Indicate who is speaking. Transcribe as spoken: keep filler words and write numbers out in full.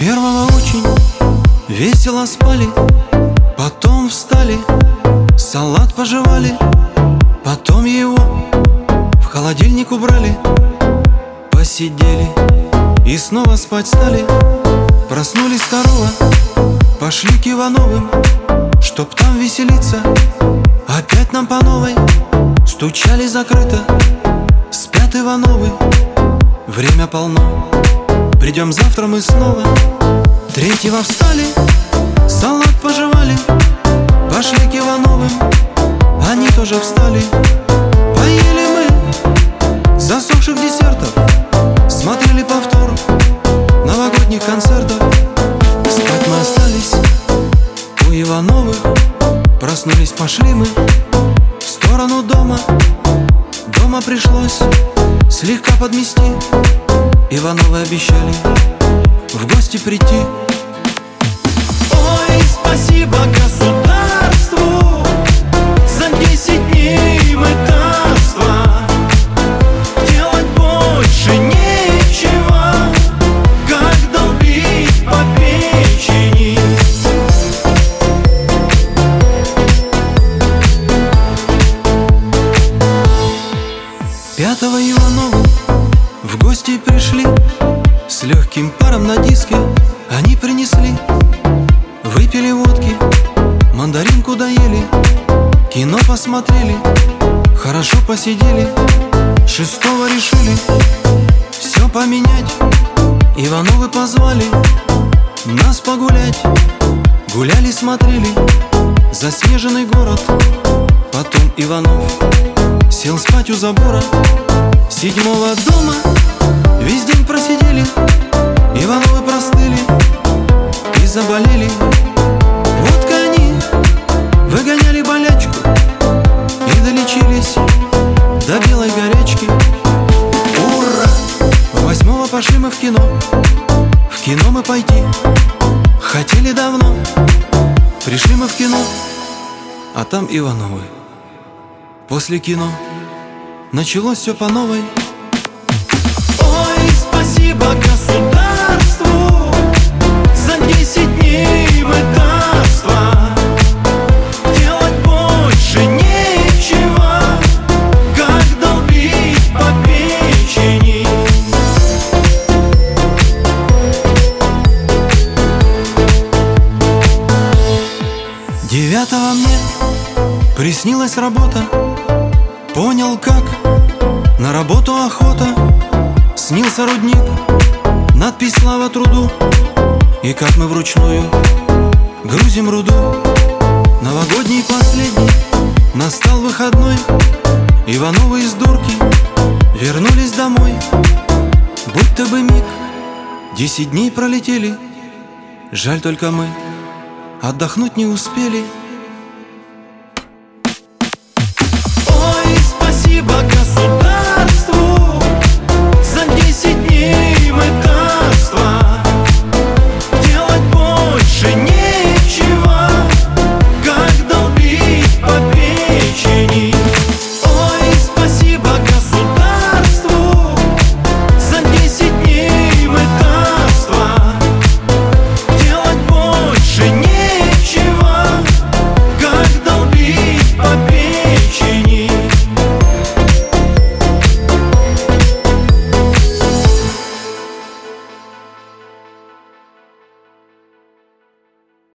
Speaker 1: первого очень весело спали, потом встали, салат пожевали, потом его в холодильник убрали, посидели и снова спать стали. Проснулись второго, пошли к Ивановым, чтоб там веселиться. Опять нам по новой стучали закрыто, спят Ивановы, время полно, придем завтра мы снова. Третьего встали, салат пожевали, пошли к Ивановым, они тоже встали. Поели мы засохших десертов, смотрели повтор новогодних концертов. Спать мы остались у Ивановых, проснулись, пошли мы в сторону дома. Дома пришлось слегка подмести, Ивановы обещали в гости прийти.
Speaker 2: Ой, спасибо государству за десять дней мытарства. Делать больше нечего, как долбить по печени.
Speaker 1: Пятого Ивановы в гости пришли, с легким паром на диске они принесли. Выпили водки, мандаринку доели, кино посмотрели, хорошо посидели. Шестого решили все поменять, Ивановы позвали нас погулять. Гуляли, смотрели заснеженный город, потом Иванов сел спать у забора. Седьмого дома весь день просидели, Ивановы простыли и заболели. Водкой они выгоняли болячку и долечились до белой горячки. Ура! Восьмого пошли мы в кино, в кино мы пойти хотели давно. Пришли мы в кино, а там Ивановы. После кино началось все по новой.
Speaker 2: Ой, спасибо государству за десять дней мытарства. Делать больше нечего, как долбить по печени.
Speaker 1: Девятого мне приснилась работа, понял как, на работу охота. Снился рудник, надпись «Слава труду», и как мы вручную грузим руду. Новогодний последний, настал выходной, Ивановы из дурки вернулись домой. Будто бы миг, десять дней пролетели, жаль только мы отдохнуть не успели.
Speaker 2: Ой, спасибо государству